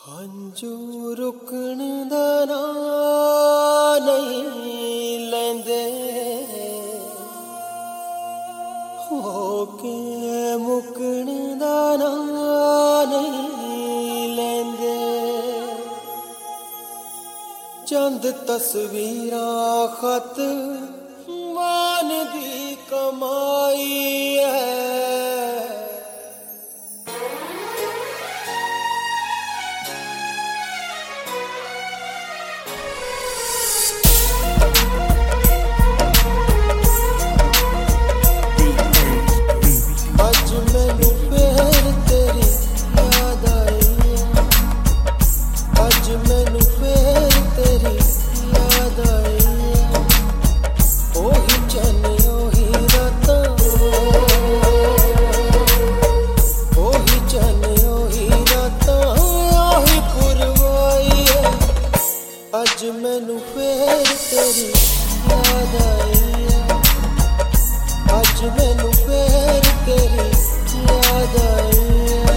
हंजू रुकण दा नां नहीं लैंदे होके मुकण दा नां नहीं लैंदे। चंद तस्वीरां खत मान दी कमाई है। अज मैनू फेर तेरी याद आई है। अज मैनू फेर तेरी याद आई है।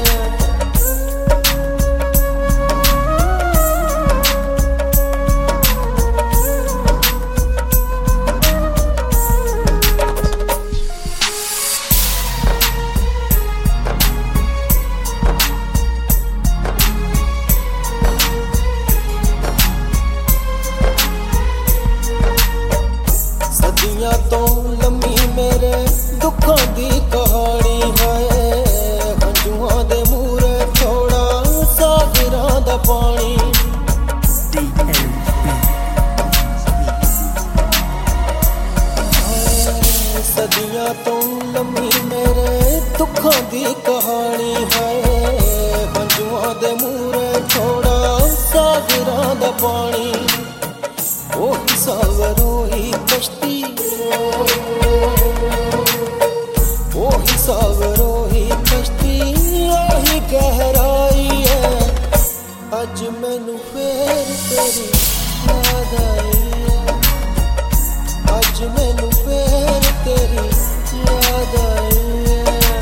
सदियां तो लम्मी मेरे दुखों दी कहानी है। हंजुआं दे मूरे थोड़ा सागरां दा पानी। सदियां तो लम्मी मेरे दुखों दी कहानी है। हंजुआं दे मूरे थोड़ा सागरां दा पानी। ओही सागर ओही कश्ती, ओही सागर ओही कश्ती, ओही गहराई है। अज मैनू फेर तेरी याद आई है। अज मैनू फेर तेरी याद आई है।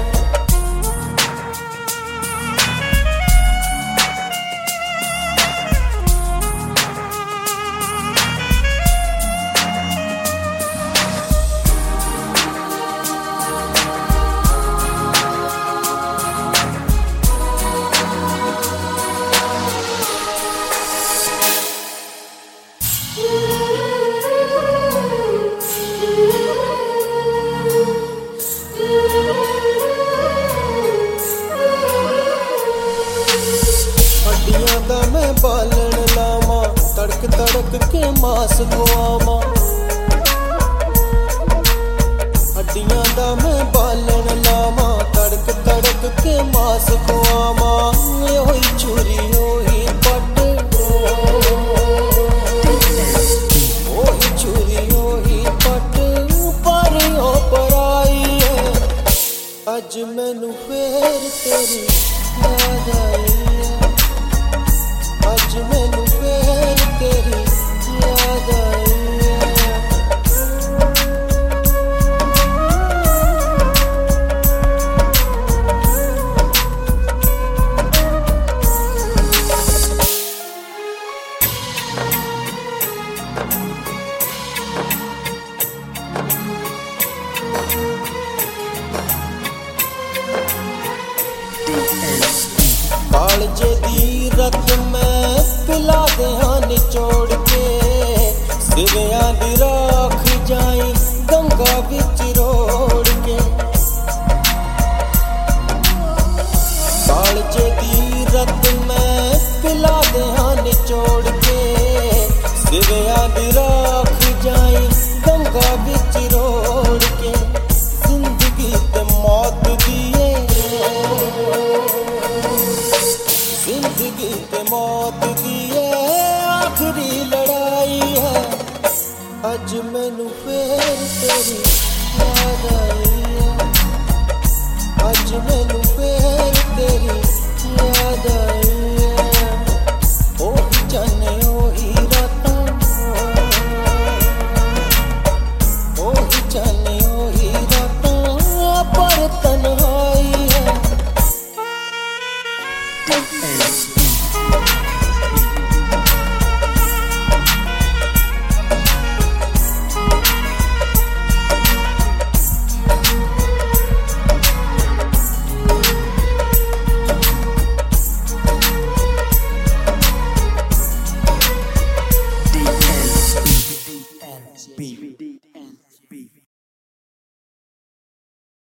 हड्डियां दा मैं बालन लावा, तड़क तड़क के मास खुआवा। हड्डियां दा मैं बालन लावा, तड़क तड़क के मास खुआवा। ओही चूरी ओही पट, ओही चूरी ओही पट, पर ओ पराई है। अज मैनू फेर तेरी याद आई है। अज मैनू फेर तेरी याद आई है। कालजे दी रत मैं पिला देहां निचोड़ के। सिवियां दी राख जाई गंगा बिच रोड़ के। कालजे दी रत मैं पिला देहां निचोड़ के। सिवियां दी राख जाई गंगा बिच रोड़ के। जिंदगी ते मौत दिए, जिंदगी ते मौत दी आखिरी लड़ाई है। अज मैनू फेर तेरी याद आई है। अज मैनू फेर तेरी याद आई है। ओही जाने ओही रातां, ओही जाने ओही रातां, पर तन्हाई है।